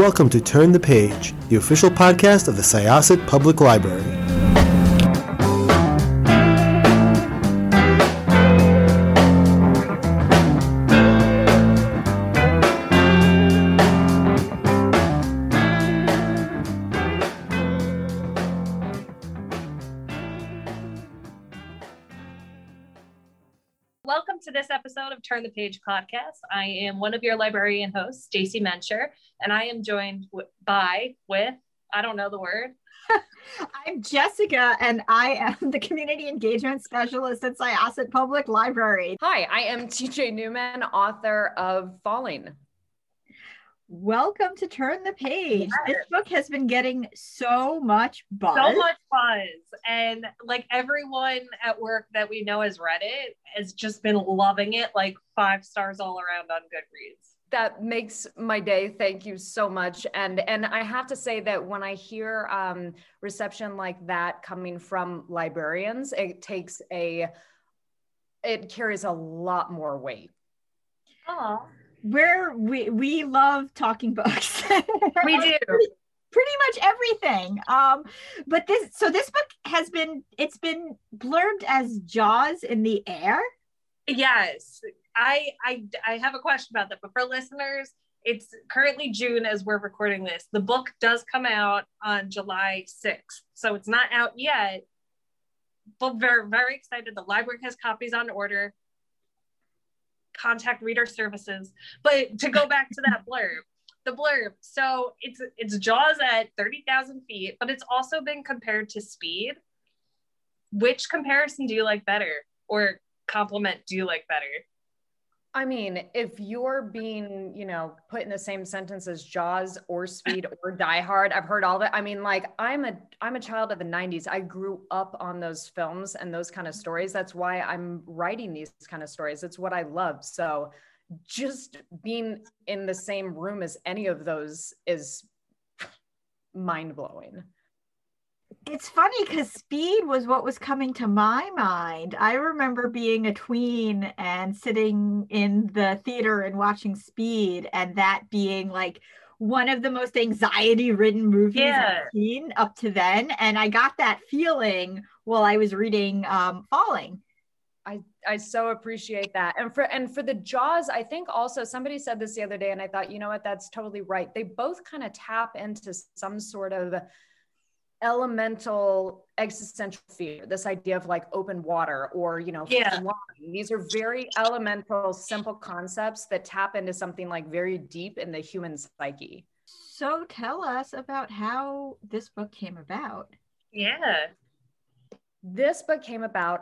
welcome to Turn the Page, the official podcast of the Syosset Public Library. Welcome to this episode of Turn the Page podcast. I am one of your librarian hosts, JC Mencher, and I am joined with, I don't know the word. I'm Jessica, and I am the Community Engagement Specialist at Syosset Public Library. Hi, I am TJ Newman, author of Falling. Welcome to Turn the Page. Yes. This book has been getting so much buzz. And like everyone at work that we know has read it has just been loving it, like 5 stars all around on Goodreads. That makes my day. Thank you so much. And I have to say that when I hear reception like that coming from librarians, it carries a lot more weight. Oh. We love talking books. We do. Pretty much everything. But this book has been blurbed as Jaws in the air. Yes. I have a question about that, but for listeners, it's currently June as we're recording this. The book does come out on July 6th, so it's not out yet, but very, very excited. The library has copies on order. Contact reader services. But to go back to that the blurb. So it's Jaws at 30,000 feet, but it's also been compared to Speed. Which comparison do you like better, or compliment do you like better? I mean, if you're being, put in the same sentence as Jaws or Speed or Die Hard, I've heard all that. I mean, like I'm a child of the 90s. I grew up on those films and those kind of stories. That's why I'm writing these kind of stories. It's what I love. So just being in the same room as any of those is mind-blowing. It's funny because Speed was what was coming to my mind. I remember being a tween and sitting in the theater and watching Speed, and that being like one of the most anxiety-ridden movies I've seen up to then. And I got that feeling while I was reading Falling. I so appreciate that. And for the Jaws, I think also somebody said this the other day, and I thought, you know what, that's totally right. They both kind of tap into some sort of elemental existential fear, this idea of like open water or, flying. These are very elemental, simple concepts that tap into something like very deep in the human psyche. So tell us about how this book came about. Yeah. This book came about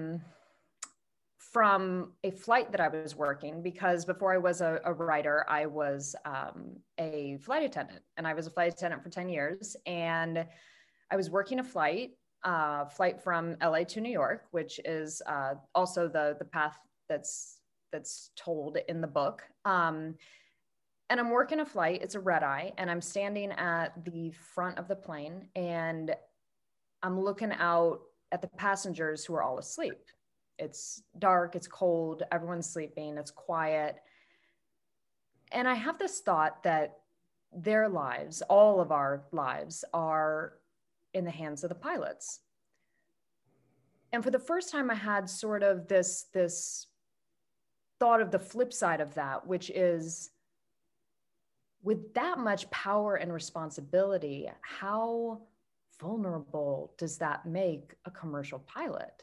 from a flight that I was working, because before I was a writer, I was a flight attendant, and I was a flight attendant for 10 years. And I was working a flight from LA to New York, which is also the path that's told in the book. And I'm working a flight, it's a red eye, and I'm standing at the front of the plane, and I'm looking out at the passengers who are all asleep. It's dark, it's cold, everyone's sleeping, it's quiet. And I have this thought that their lives, all of our lives, are in the hands of the pilots. And for the first time, I had sort of this thought of the flip side of that, which is, with that much power and responsibility, how vulnerable does that make a commercial pilot?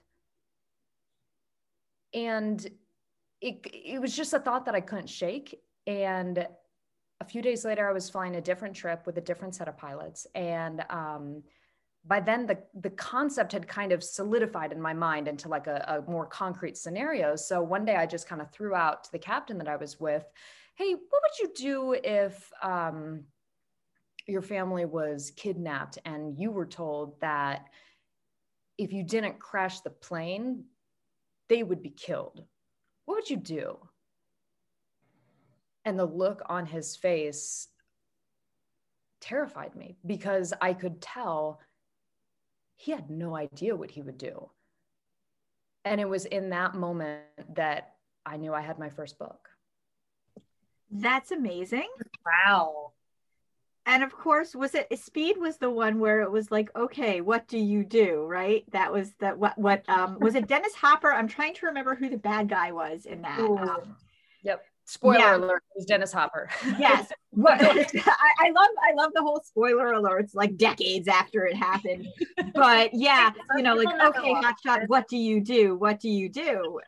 And it was just a thought that I couldn't shake. And a few days later, I was flying a different trip with a different set of pilots. And by then, the concept had kind of solidified in my mind into like a more concrete scenario. So one day I just kind of threw out to the captain that I was with, hey, what would you do if your family was kidnapped and you were told that if you didn't crash the plane, they would be killed? What would you do? And the look on his face terrified me, because I could tell he had no idea what he would do. And it was in that moment that I knew I had my first book. That's amazing. Wow. And of course, Speed was the one where it was like, okay, what do you do? Right? That was what was it Dennis Hopper? I'm trying to remember who the bad guy was in that. Yep. Spoiler alert, it was Dennis Hopper. Yes. What I love the whole spoiler alerts like decades after it happened. But yeah, like, okay, Hotshot, what do you do? What do you do?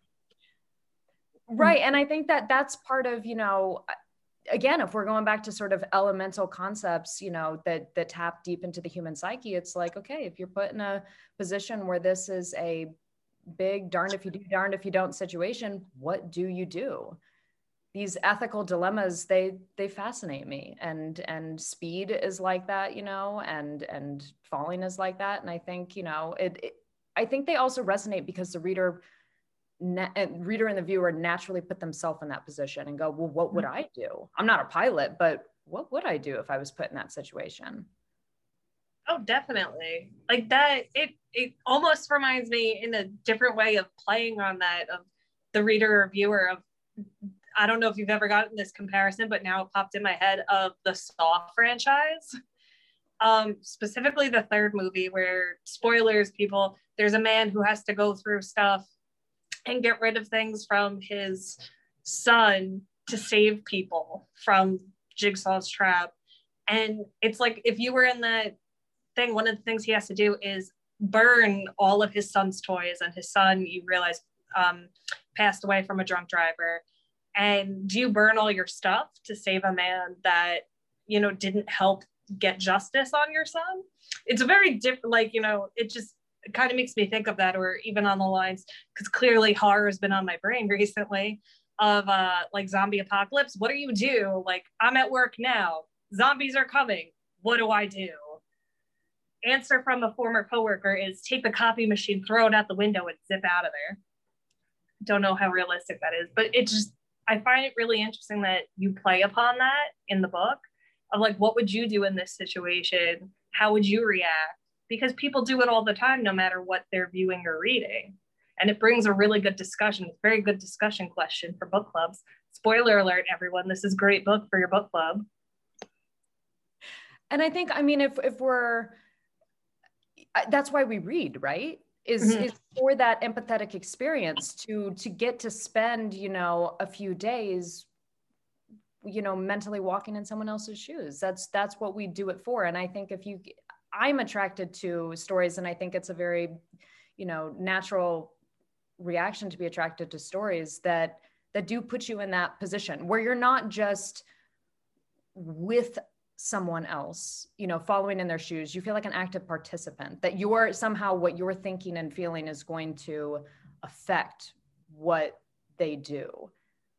Right. And I think that's part of, again, if we're going back to sort of elemental concepts, that tap deep into the human psyche, it's like, okay, if you're put in a position where this is a big darned if you do, darned if you don't situation, what do you do? These ethical dilemmas, they fascinate me, and Speed is like that, and Falling is like that. And I think, I think they also resonate because the reader and the viewer naturally put themselves in that position and go, well, what would I do? I'm not a pilot, but what would I do if I was put in that situation? Oh, definitely. Like that, it almost reminds me in a different way of playing on that, of the reader or viewer of, I don't know if you've ever gotten this comparison, but now it popped in my head, of the Saw franchise. Specifically the third movie, where, spoilers, people, there's a man who has to go through stuff and get rid of things from his son to save people from Jigsaw's trap. And it's like, if you were in that thing, one of the things he has to do is burn all of his son's toys, and his son, you realize, passed away from a drunk driver. And do you burn all your stuff to save a man that, didn't help get justice on your son? It's a very different, like, it kind of makes me think of that, or even on the lines, because clearly horror has been on my brain recently, of like zombie apocalypse. What do you do? Like, I'm at work now, zombies are coming, what do I do? Answer from a former coworker is take the copy machine, throw it out the window, and zip out of there. Don't know how realistic that is, but I find it really interesting that you play upon that in the book, of like, what would you do in this situation? How would you react? Because people do it all the time, no matter what they're viewing or reading. And it brings a really good discussion. It's a very good discussion question for book clubs. Spoiler alert, everyone, this is a great book for your book club. And I think, if we're, that's why we read, right? Is for that empathetic experience, to get to spend, a few days, mentally walking in someone else's shoes. That's what we do it for. And I think I'm attracted to stories, and I think it's a very, natural reaction to be attracted to stories that do put you in that position where you're not just with someone else, following in their shoes. You feel like an active participant, that you're somehow, what you're thinking and feeling is going to affect what they do.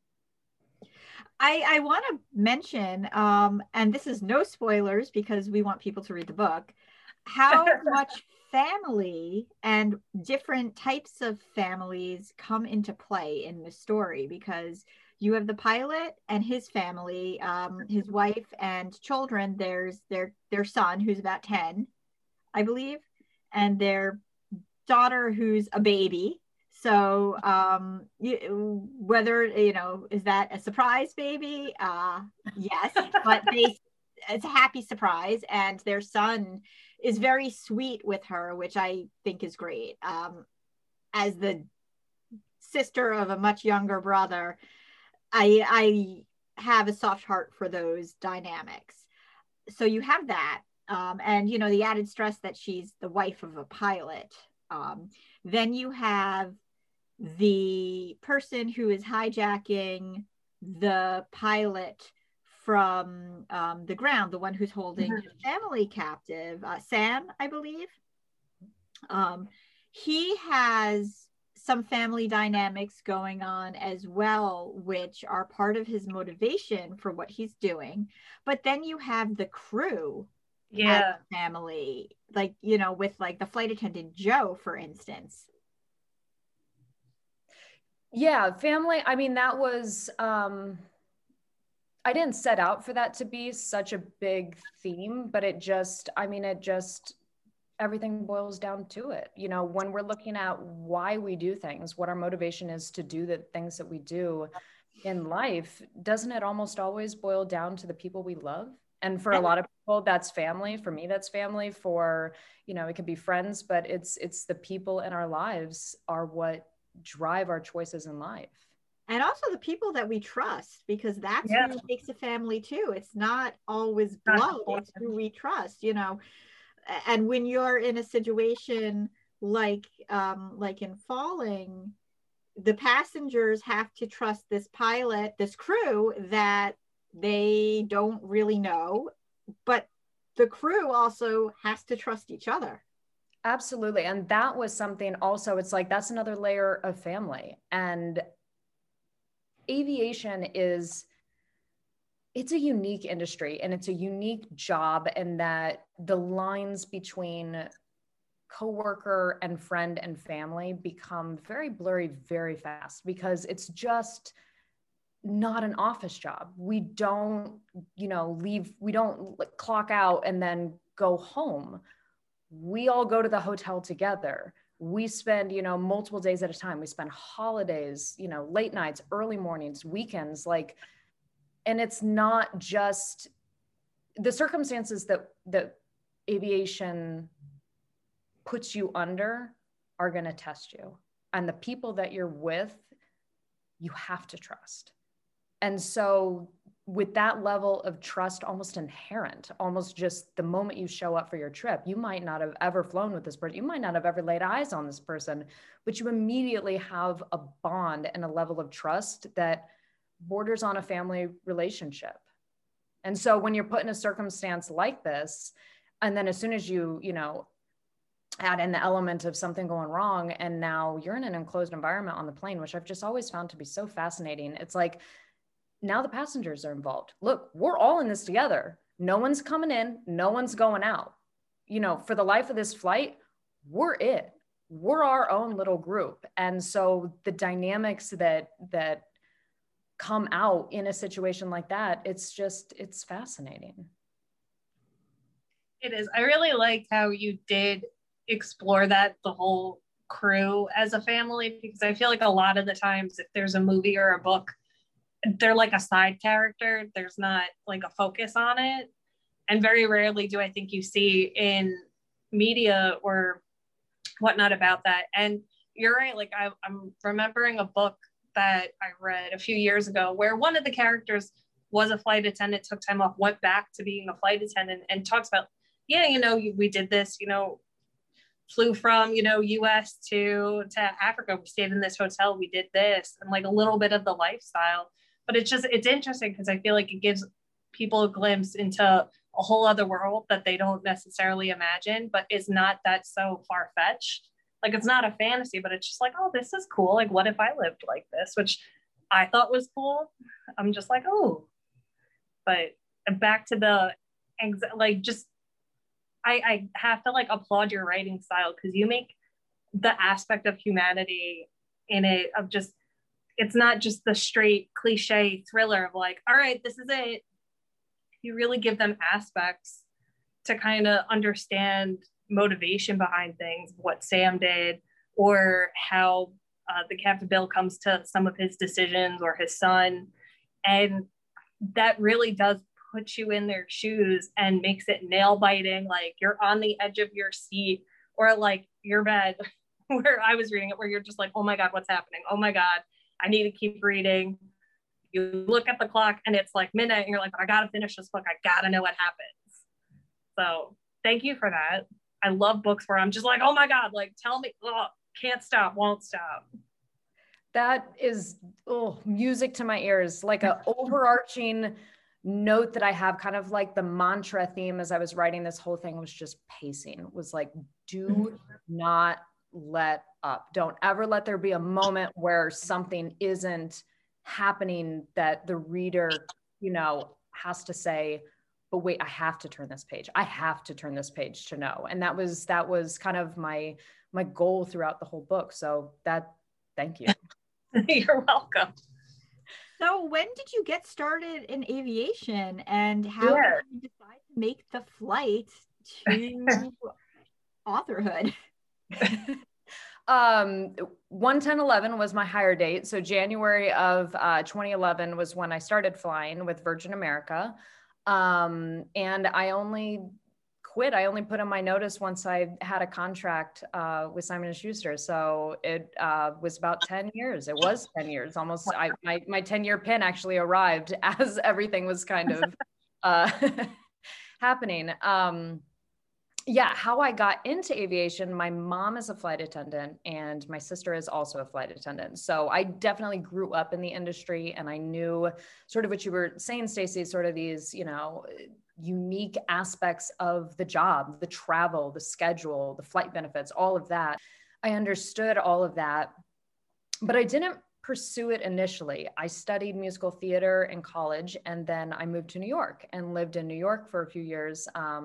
I want to mention, and this is no spoilers because we want people to read the book, how much family and different types of families come into play in the story, because you have the pilot and his family, his wife and children. There's their son, who's about 10, I believe, and their daughter, who's a baby. So whether, is that a surprise baby? Yes, but it's a happy surprise. And their son is very sweet with her, which I think is great. As the sister of a much younger brother, I have a soft heart for those dynamics. So you have that. And, the added stress that she's the wife of a pilot. Then you have the person who is hijacking the pilot from the ground, the one who's holding his family captive, Sam, I believe. He has some family dynamics going on as well, which are part of his motivation for what he's doing. But then you have the crew as a family, like, with like the flight attendant Joe, for instance. Yeah, family. That was, I didn't set out for that to be such a big theme, but everything boils down to it. When we're looking at why we do things, what our motivation is to do the things that we do in life, doesn't it almost always boil down to the people we love And for a lot of people, that's family. For me, that's family. For, you know, it could be friends, but it's the people in our lives are what drive our choices in life. And also the people that we trust, because that's Yeah. who makes a family too. It's not always blood, it's who we trust, you know. And when you're in a situation like in Falling, the passengers have to trust this pilot, this crew that they don't really know, but the crew also has to trust each other. Absolutely. And that was something also, it's like, that's another layer of family. And aviation it's a unique industry and it's a unique job, in that the lines between coworker and friend and family become very blurry very fast, because it's just not an office job. We don't, you know, leave, we don't clock out and then go home. We all go to the hotel together. We spend, you know, multiple days at a time. We spend holidays, you know, late nights, early mornings, weekends, like, and it's not just the circumstances that aviation puts you under are going to test you. And the people that you're with, you have to trust. And so with that level of trust, almost inherent, almost just the moment you show up for your trip, you might not have ever flown with this person. You might not have ever laid eyes on this person, but you immediately have a bond and a level of trust that borders on a family relationship. And so when you're put in a circumstance like this, and then as soon as you know, add in the element of something going wrong, and now you're in an enclosed environment on the plane, which I've just always found to be so fascinating. It's like, now the passengers are involved. Look, we're all in this together. No one's coming in, no one's going out. You know, for the life of this flight, we're it. We're our own little group. And so the dynamics that come out in a situation like that, it's fascinating. It is. I really liked how you did explore that, the whole crew as a family, because I feel like a lot of the times if there's a movie or a book, they're like a side character. There's not like a focus on it. And very rarely do I think you see in media or whatnot about that. And you're right. Like I'm remembering a book that I read a few years ago where one of the characters was a flight attendant, took time off, went back to being a flight attendant, and talks about, yeah, you know, we did this, you know, flew from, you know, US to Africa. We stayed in this hotel. We did this, and like a little bit of the lifestyle. But it's interesting because I feel like it gives people a glimpse into a whole other world that they don't necessarily imagine, but is not that so far-fetched. Like, it's not a fantasy, but it's just like, oh, this is cool. Like, what if I lived like this? Which I thought was cool. I'm just like, oh. But back to the like, just I have to like applaud your writing style, because you make the aspect of humanity in it, of just, it's not just the straight cliche thriller of like, all right, this is it. You really give them aspects to kind of understand motivation behind things, what Sam did, or how the Captain Bill comes to some of his decisions, or his son. And that really does put you in their shoes and makes it nail biting. Like, you're on the edge of your seat, or like your bed where I was reading it, where you're just like, oh my God, what's happening? Oh my God, I need to keep reading. You look at the clock and it's like midnight and you're like, I gotta finish this book. I gotta know what happens. So thank you for that. I love books where I'm just like, oh my God, like tell me, can't stop, won't stop. That is music to my ears, like an overarching note that I have, kind of like the mantra theme as I was writing this whole thing, was just pacing. It was like, do not let up. Don't ever let there be a moment where something isn't happening that the reader, you know, has to say, but wait, I have to turn this page. I have to turn this page to know. And that was kind of my goal throughout the whole book. So thank you. You're welcome. So when did you get started in aviation, and how did you decide to make the flight to authorhood? 1/10/11 was my hire date. So January of 2011 was when I started flying with Virgin America. And I only quit. I only put in my notice once I had a contract with Simon & Schuster. So it was about 10 years. It was 10 years almost. My 10-year pin actually arrived as everything was kind of happening. Yeah, how I got into aviation, my mom is a flight attendant and my sister is also a flight attendant. So I definitely grew up in the industry, and I knew sort of what you were saying, Stacey, sort of these, unique aspects of the job, the travel, the schedule, the flight benefits, all of that. I understood all of that, but I didn't pursue it initially. I studied musical theater in college, and then I moved to New York and lived in New York for a few years,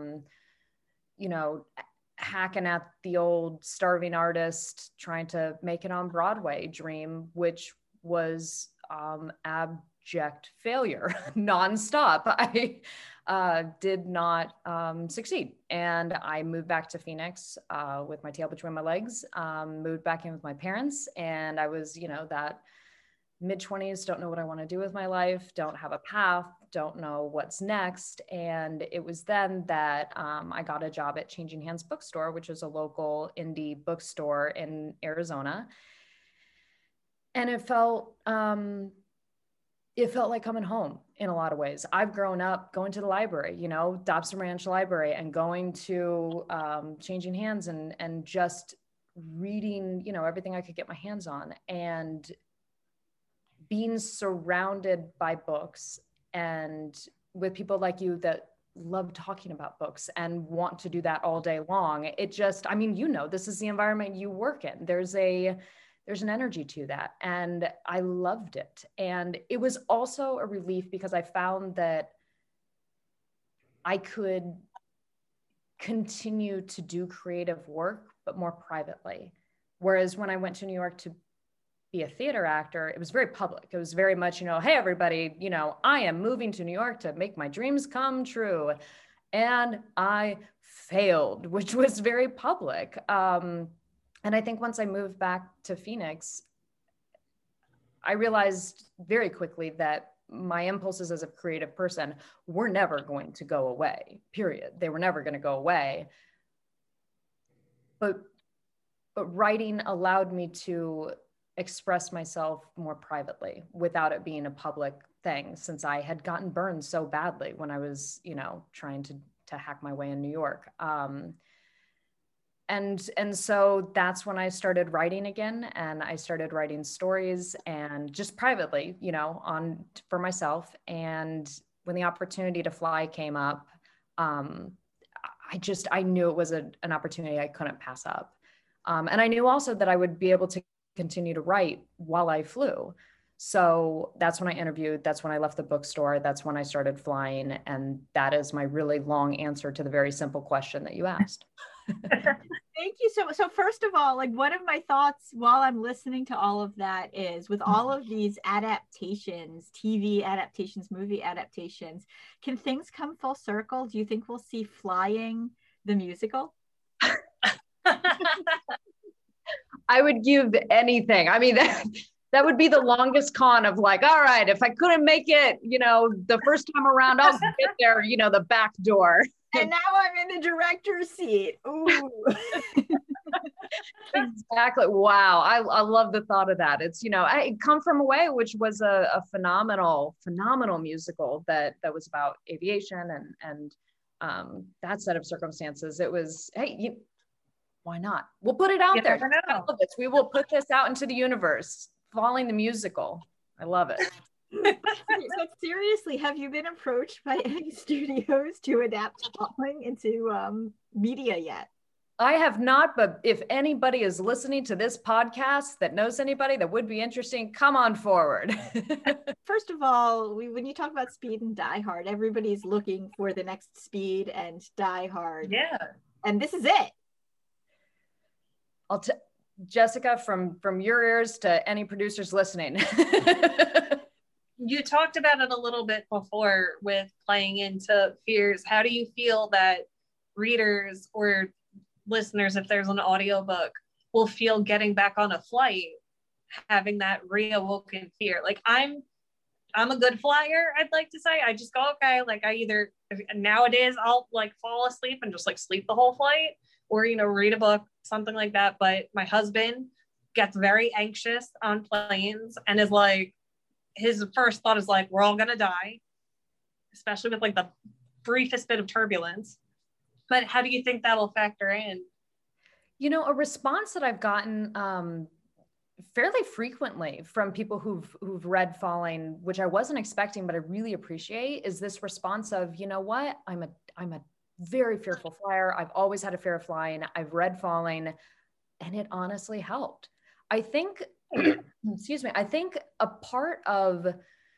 hacking at the old starving artist, trying to make it on Broadway dream, which was abject failure, nonstop. I did not succeed. And I moved back to Phoenix with my tail between my legs, moved back in with my parents. And I was, that mid-20s, don't know what I want to do with my life, don't have a path, don't know what's next. And it was then that I got a job at Changing Hands Bookstore, which is a local indie bookstore in Arizona. And it felt like coming home in a lot of ways. I've grown up going to the library, Dobson Ranch Library, and going to Changing Hands and just reading, everything I could get my hands on, and being surrounded by books and with people like you that love talking about books and want to do that all day long. It just, this is the environment you work in. There's an energy to that. And I loved it. And it was also a relief because I found that I could continue to do creative work, but more privately. Whereas when I went to New York to be a theater actor, it was very public. It was very much, hey, everybody, I am moving to New York to make my dreams come true. And I failed, which was very public. And I think once I moved back to Phoenix, I realized very quickly that my impulses as a creative person were never going to go away, period. They were never going to go away. But writing allowed me to express myself more privately without it being a public thing, since I had gotten burned so badly when I was, trying to hack my way in New York. And so that's when I started writing again, and I started writing stories, and just privately, for myself. And when the opportunity to fly came up, I knew it was an opportunity I couldn't pass up. And I knew also that I would be able to continue to write while I flew. So that's when I interviewed, that's when I left the bookstore, that's when I started flying. And that is my really long answer to the very simple question that you asked. Thank you. So first of all, one of my thoughts while I'm listening to all of that is, with all of these adaptations, TV adaptations, movie adaptations, can things come full circle? Do you think we'll see Flying the musical? I would give anything. That would be the longest con of all right, if I couldn't make it, the first time around, I'll get there, the back door. And now I'm in the director's seat. Ooh. Exactly. Wow. I love the thought of that. It's, I Come From Away, which was a phenomenal musical that was about aviation and that set of circumstances. It was, hey, why not? We'll put it out there. We will put this out into the universe. Flying the musical. I love it. But seriously, have you been approached by any studios to adapt Flying into media yet? I have not, but if anybody is listening to this podcast that knows anybody that would be interesting, come on forward. First of all, when you talk about Speed and Die Hard, everybody's looking for the next Speed and Die Hard. Yeah. And this is it. Jessica, from your ears to any producers listening. You talked about it a little bit before with playing into fears. How do you feel that readers or listeners, if there's an audiobook, will feel getting back on a flight, having that reawoken fear? I'm a good flyer, I'd like to say. I just go, okay, like I either nowadays I'll like fall asleep and just like sleep the whole flight, or read a book, something like that. But my husband gets very anxious on planes and is like, his first thought is like, we're all gonna die, especially with like the briefest bit of turbulence. But how do you think that will factor in? A response that I've gotten fairly frequently from people who've read Falling, which I wasn't expecting, but I really appreciate, is this response of, you know what, I'm a very fearful flyer. I've always had a fear of flying. I've read Falling, and it honestly helped. I think, excuse me, I think a part of,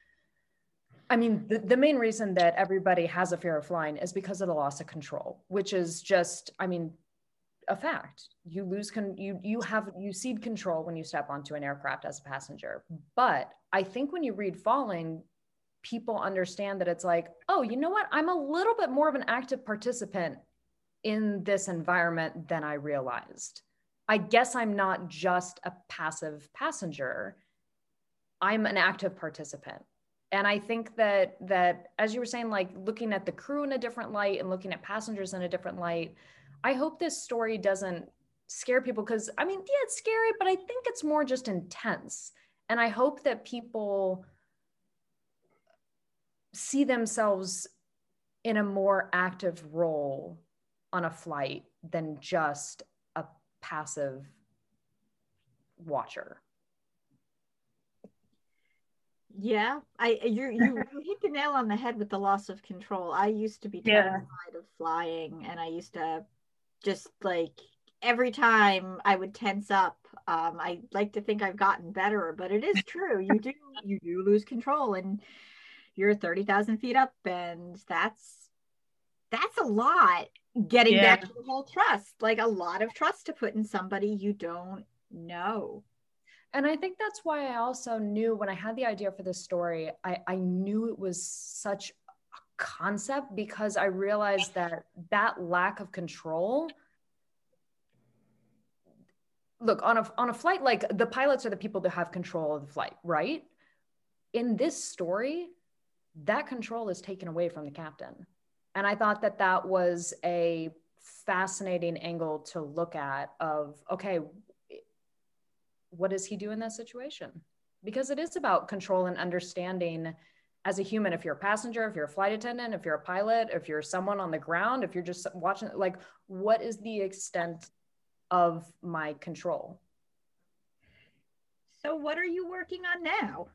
the main reason that everybody has a fear of flying is because of the loss of control, which is just, a fact. You lose, you cede control when you step onto an aircraft as a passenger. But I think when you read Falling, people understand that it's like, oh, you know what? I'm a little bit more of an active participant in this environment than I realized. I guess I'm not just a passive passenger. I'm an active participant. And I think that as you were saying, like looking at the crew in a different light and looking at passengers in a different light, I hope this story doesn't scare people, because yeah, it's scary, but I think it's more just intense. And I hope that people see themselves in a more active role on a flight than just a passive watcher. Yeah, you hit the nail on the head with the loss of control. I used to be terrified of flying, and I used to just like every time I would tense up. I like to think I've gotten better, but it is true. You do lose control, and you're 30,000 feet up, and that's a lot. Getting back to the whole trust, like a lot of trust to put in somebody you don't know. And I think that's why I also knew when I had the idea for this story, I knew it was such a concept, because I realized that lack of control. Look, on a flight, like the pilots are the people that have control of the flight, right? In this story, that control is taken away from the captain. And I thought that was a fascinating angle to look at of, okay, what does he do in that situation? Because it is about control and understanding as a human. If you're a passenger, if you're a flight attendant, if you're a pilot, if you're someone on the ground, if you're just watching, like, what is the extent of my control? So what are you working on now?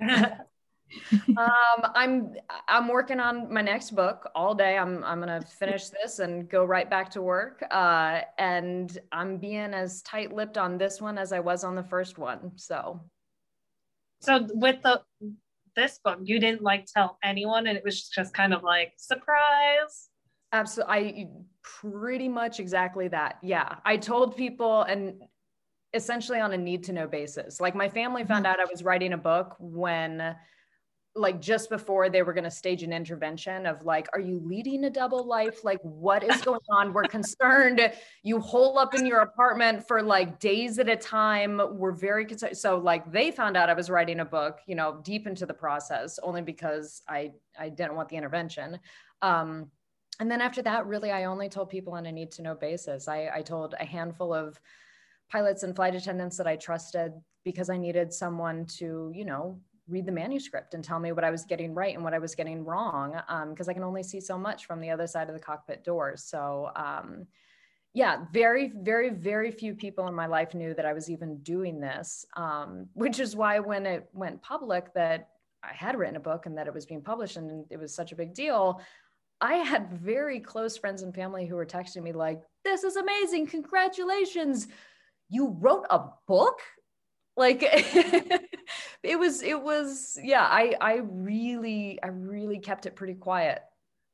I'm working on my next book all day. I'm gonna finish this and go right back to work. And I'm being as tight-lipped on this one as I was on the first one. So with this book, you didn't like tell anyone, and it was just kind of like surprise. Absolutely, I pretty much exactly that. Yeah, I told people, and essentially on a need-to-know basis. Like my family found out I was writing a book when, like, just before they were going to stage an intervention of like, are you leading a double life? Like, what is going on? We're concerned. You hole up in your apartment for like days at a time. We're very concerned. So like they found out I was writing a book, deep into the process, only because I didn't want the intervention. And then after that, really, I only told people on a need to know basis. I told a handful of pilots and flight attendants that I trusted, because I needed someone to, read the manuscript and tell me what I was getting right and what I was getting wrong, because I can only see so much from the other side of the cockpit doors. So yeah, very, very, very few people in my life knew that I was even doing this, which is why when it went public that I had written a book and that it was being published and it was such a big deal, I had very close friends and family who were texting me like, this is amazing, congratulations, you wrote a book? Like it was, yeah, I really kept it pretty quiet.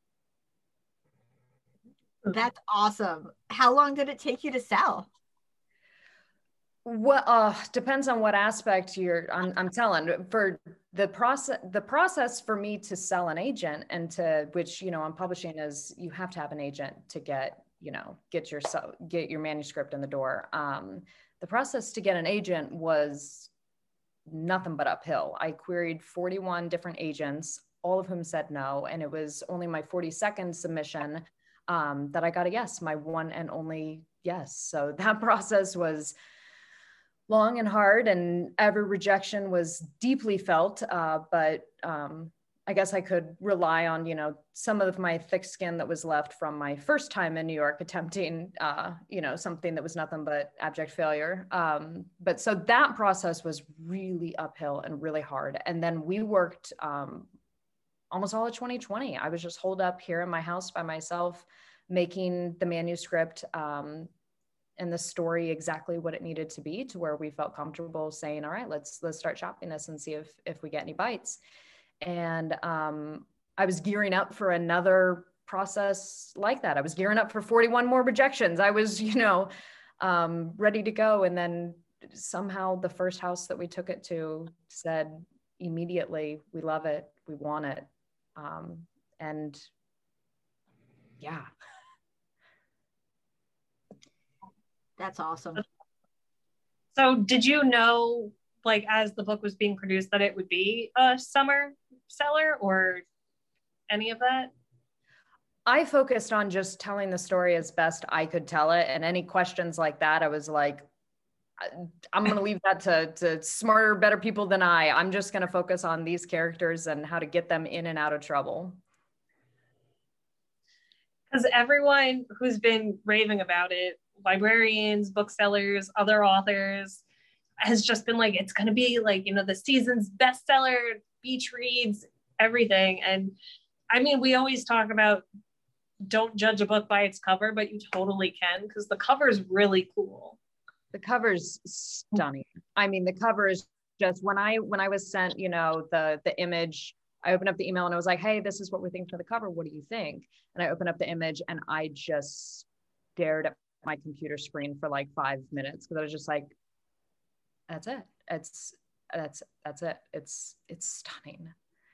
That's awesome. How long did it take you to sell? Well, depends on what aspect I'm telling. For the process for me to sell an agent, and to which, I'm publishing, is you have to have an agent to get your manuscript in the door. The process to get an agent was nothing but uphill. I queried 41 different agents, all of whom said no. And it was only my 42nd submission that I got a yes, my one and only yes. So that process was long and hard, and every rejection was deeply felt. But I guess I could rely on, some of my thick skin that was left from my first time in New York attempting, something that was nothing but abject failure. But so that process was really uphill and really hard. And then we worked almost all of 2020. I was just holed up here in my house by myself, making the manuscript and the story exactly what it needed to be, to where we felt comfortable saying, all right, let's start shopping this and see if we get any bites. And I was gearing up for another process like that. I was gearing up for 41 more rejections. I was, ready to go. And then somehow the first house that we took it to said immediately, we love it, we want it. And yeah. That's awesome. So did you know, like, as the book was being produced, that it would be a summer seller or any of that? I focused on just telling the story as best I could tell it. And any questions like that, I was like, I'm going to leave that to smarter, better people than I. I'm just going to focus on these characters and how to get them in and out of trouble. Because everyone who's been raving about it, librarians, booksellers, other authors, has just been like, it's going to be like, the season's bestseller, beach reads, everything. And I mean, we always talk about don't judge a book by its cover, but you totally can, because the cover is really cool. The cover's stunning. I mean, the cover is just, when I was sent, the image, I opened up the email and I was like, hey, this is what we think for the cover. What do you think? And I opened up the image and I just stared at my computer screen for like 5 minutes, because I was just like, that's it. That's it. It's stunning.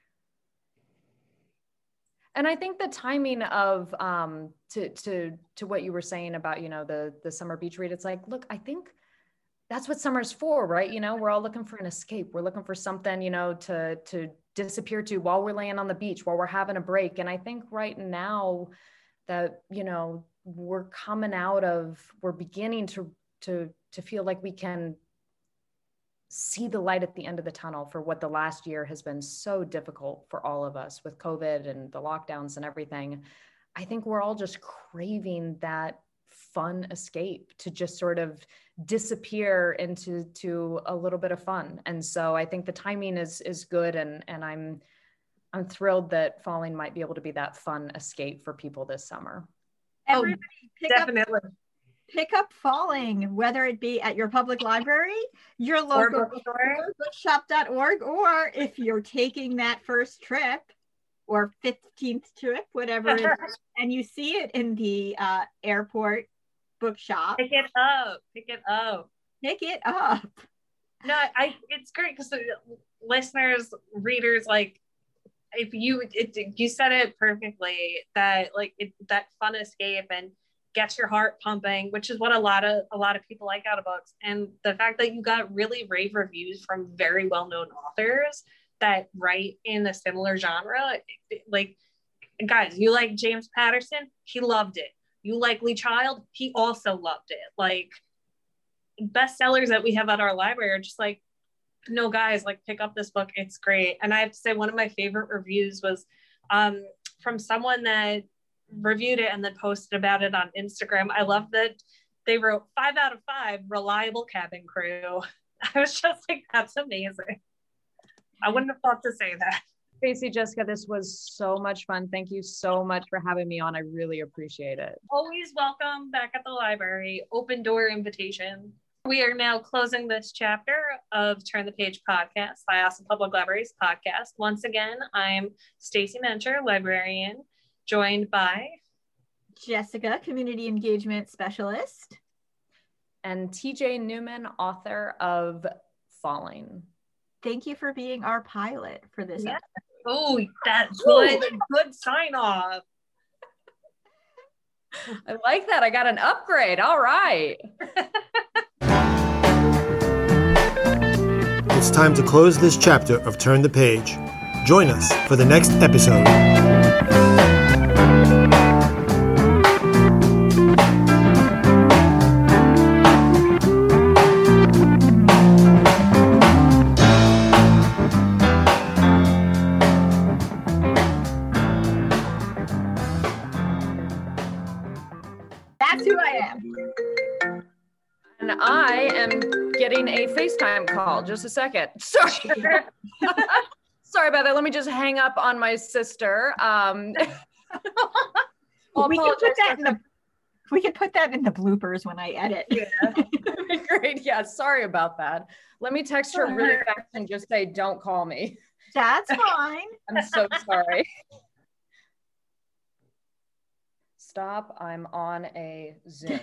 And I think the timing of to what you were saying about, the summer beach read, it's like, look, I think that's what summer's for, right? We're all looking for an escape. We're looking for something, to disappear to while we're laying on the beach, while we're having a break. And I think right now that, we're beginning to feel like we can see the light at the end of the tunnel for what the last year has been so difficult for all of us with COVID and the lockdowns and everything. I think we're all just craving that fun escape to just sort of disappear into a little bit of fun. And so I think the timing is good. And I'm thrilled that Falling might be able to be that fun escape for people this summer. Everybody definitely. Pick up Falling, whether it be at your public library, your local bookshop.org, or if you're taking that first trip or 15th trip, whatever it is, and you see it in the airport bookshop. Pick it up. Pick it up. No, it's great because listeners, readers, like, if you said it perfectly, that like that fun escape and gets your heart pumping, which is what a lot of people like out of books. And the fact that you got really rave reviews from very well-known authors that write in a similar genre, like, guys, you like James Patterson, he loved it. You like Lee Child, he also loved it. Like, bestsellers that we have at our library are just like, no, guys, like, pick up this book, it's great. And I have to say, one of my favorite reviews was from someone that reviewed it and then posted about it on Instagram. I love that they wrote 5 out of 5 reliable cabin crew. I was just like, that's amazing. I wouldn't have thought to say that. Stacey, Jessica, this was so much fun. Thank you so much for having me on. I really appreciate it. Always welcome back at the library. Open door invitation. We are now closing this chapter of Turn the Page podcast, Syosset Public Library's podcast. Once again, I'm Stacey Mencher, librarian, joined by Jessica, community engagement specialist, and TJ Newman, author of Falling. Thank you for being our pilot for this episode. Oh, that's good sign off. I like that. I got an upgrade. All right. it's time to close this chapter of Turn the Page. Join us for the next episode. That's who I am. And I am getting a FaceTime call. Just a second. Sorry. Sorry about that. Let me just hang up on my sister. We can put that in the bloopers when I edit. Yeah. Great. Yeah. Sorry about that. Let me text her really fast and just say, don't call me. That's fine. I'm so sorry. Stop. I'm on a Zoom.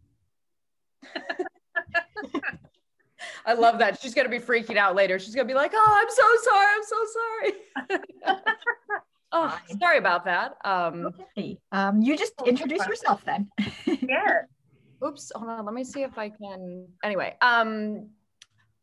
I love that. She's going to be freaking out later. She's going to be like, oh, I'm so sorry. Oh, sorry about that. Okay. You just introduce yourself then. Yeah. Oops. Hold on. Let me see if I can. Anyway,